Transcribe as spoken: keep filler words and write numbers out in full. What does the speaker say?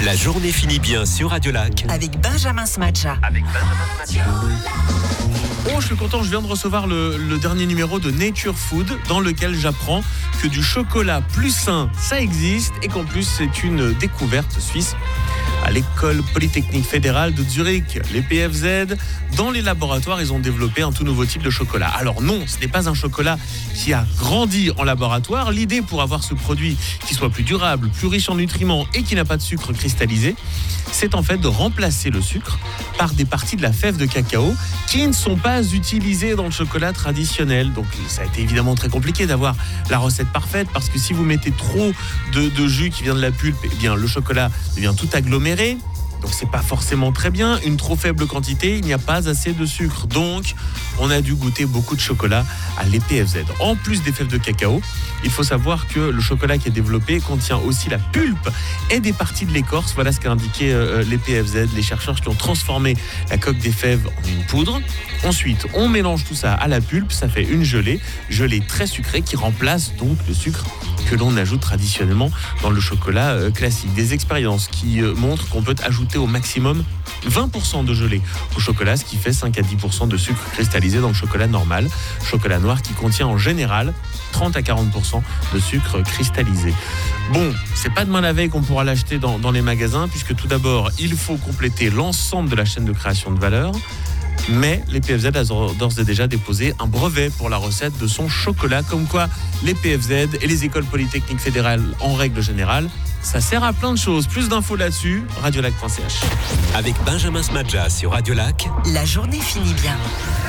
La journée finit bien sur Radio Lac. Avec Benjamin Smadja. Avec Benjamin Smadja. Oh, je suis content, je viens de recevoir le, le dernier numéro de Nature Food dans lequel j'apprends que du chocolat plus sain, ça existe et qu'en plus c'est une découverte suisse. À l'école polytechnique fédérale de Zurich, les P F Z, dans les laboratoires, ils ont développé un tout nouveau type de chocolat. Alors non, ce n'est pas un chocolat qui a grandi en laboratoire. L'idée pour avoir ce produit qui soit plus durable, plus riche en nutriments et qui n'a pas de sucre cristallisé, c'est en fait de remplacer le sucre par des parties de la fève de cacao qui ne sont pas utilisées dans le chocolat traditionnel. Donc ça a été évidemment très compliqué d'avoir la recette parfaite parce que si vous mettez trop de, de jus qui vient de la pulpe, eh bien le chocolat devient tout aggloméré. Donc c'est pas forcément très bien. Une trop faible quantité, il n'y a pas assez de sucre. Donc on a dû goûter beaucoup de chocolat à l'E P F Z. En plus des fèves de cacao, il faut savoir que le chocolat qui est développé contient aussi la pulpe et des parties de l'écorce. Voilà ce qu'a indiqué euh, l'E P F Z, les chercheurs qui ont transformé la coque des fèves en une poudre. Ensuite, on mélange tout ça à la pulpe, ça fait une gelée, gelée très sucrée qui remplace donc le sucre que l'on ajoute traditionnellement dans le chocolat euh, classique. Des expériences qui euh, montrent qu'on peut ajouter au maximum vingt pour cent de gelée au chocolat, ce qui fait cinq à dix pour cent de sucre cristallisé dans le chocolat normal. Chocolat noir qui contient en général trente à quarante pour cent de sucre cristallisé. Bon, c'est pas demain la veille qu'on pourra l'acheter dans, dans les magasins, puisque tout d'abord, il faut compléter l'ensemble de la chaîne de création de valeur. Mais l'E P F Z a d'ores et déjà déposé un brevet pour la recette de son chocolat. Comme quoi, l'E P F Z et les écoles polytechniques fédérales, en règle générale, ça sert à plein de choses. Plus d'infos là-dessus, radiolac point c h. Avec Benjamin Smadja sur Radio Lac. La journée finit bien.